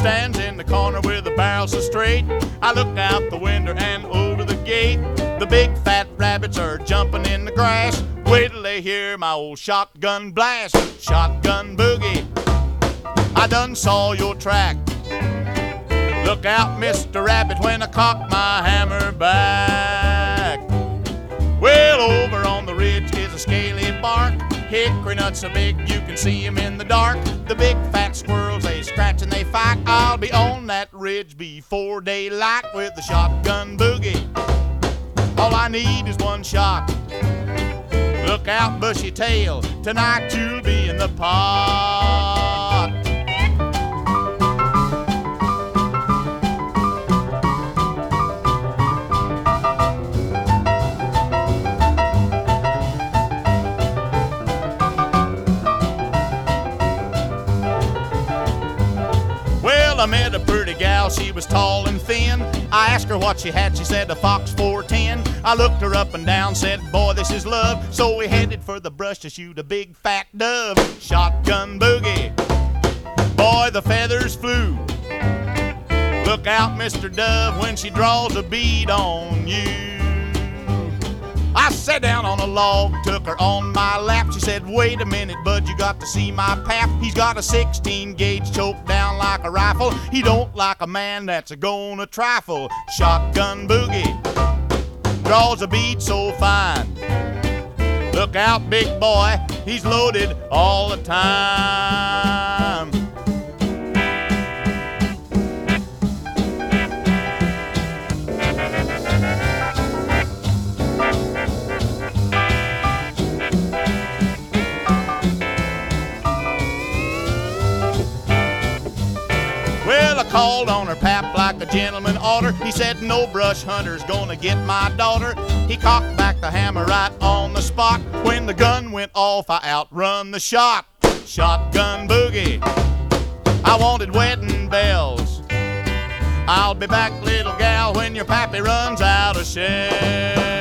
stands in the corner with the barrel so straight. I look out the window and over the gate. The big fat rabbits are jumping in the grass. Wait till they hear my old shotgun blast. Shotgun boogie, I done saw your track. Look out, Mr. Rabbit, when I cock my hammer back. Well, over on the ridge is a scaly bark. Hickory nuts so big you can see 'em in the dark. The big fat squirrels, they scratch and they fight. I'll be on that ridge before daylight with the shotgun boogie. All I need is one shot. Look out, bushy tail, tonight you'll be in the pot. I met a pretty gal, she was tall and thin. I asked her what she had, she said a Fox 410. I looked her up and down, said, boy, this is love. So we headed for the brush to shoot a big fat dove. Shotgun boogie, boy, the feathers flew. Look out, Mr. Dove, when she draws a bead on you. I sat down on a log, took her on my lap. She said, wait a minute, bud, you got to see my pap. He's got a 16 gauge choked down like a rifle. He don't like a man that's a-gonna trifle. Shotgun boogie, draws a bead so fine. Look out, big boy, he's loaded all the time. Called on her pap like a gentleman oughter. He said, no brush hunter's gonna get my daughter. He cocked back the hammer right on the spot. When the gun went off, I outrun the shot. Shotgun boogie, I wanted wedding bells. I'll be back, little gal, when your pappy runs out of shells.